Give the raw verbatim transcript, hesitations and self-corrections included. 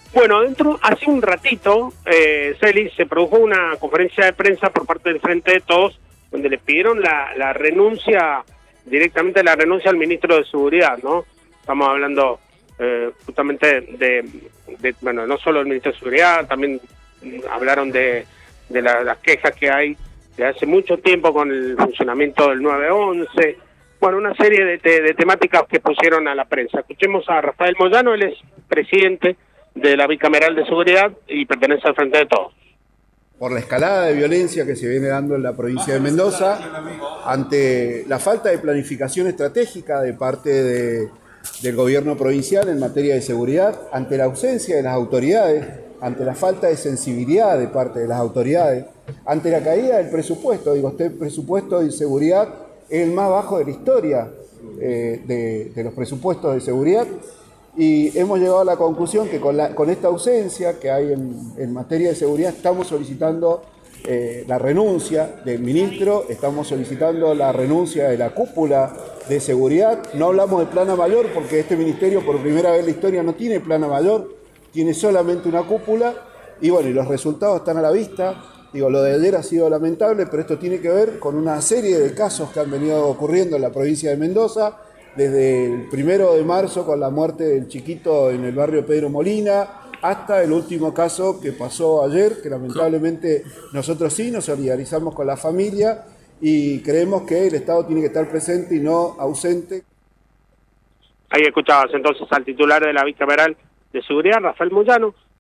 Bueno, dentro, hace un ratito, eh, Celis, se produjo una conferencia de prensa por parte del Frente de Todos, donde le pidieron la, la renuncia, directamente la renuncia al ministro de Seguridad, ¿no? Estamos hablando eh, justamente de, de, bueno, no solo del ministro de Seguridad, también hablaron de, de la, las quejas que hay de hace mucho tiempo con el funcionamiento del nueve once, bueno, una serie de, de, de temáticas que pusieron a la prensa. Escuchemos a Rafael Moyano, él es presidente de la Bicameral de Seguridad y pertenece al Frente de Todos. Por la escalada de violencia que se viene dando en la provincia de Mendoza, ante la falta de planificación estratégica de parte de, del gobierno provincial en materia de seguridad, ante la ausencia de las autoridades, ante la falta de sensibilidad de parte de las autoridades, ante la caída del presupuesto, digo, este presupuesto de seguridad es el más bajo de la historia eh, de, de los presupuestos de seguridad. Y hemos llegado a la conclusión que con, la, con esta ausencia que hay en, en materia de seguridad estamos solicitando eh, la renuncia del ministro, estamos solicitando la renuncia de la cúpula de seguridad. No hablamos de plana mayor porque este ministerio por primera vez en la historia no tiene plana mayor, tiene solamente una cúpula y bueno, y los resultados están a la vista. Digo, lo de ayer ha sido lamentable, pero esto tiene que ver con una serie de casos que han venido ocurriendo en la provincia de Mendoza, desde el primero de marzo con la muerte del chiquito en el barrio Pedro Molina, hasta el último caso que pasó ayer, que lamentablemente nosotros sí nos solidarizamos con la familia y creemos que el Estado tiene que estar presente y no ausente. Ahí escuchabas entonces al titular de la Bicameral de Seguridad, Rafael Moyano.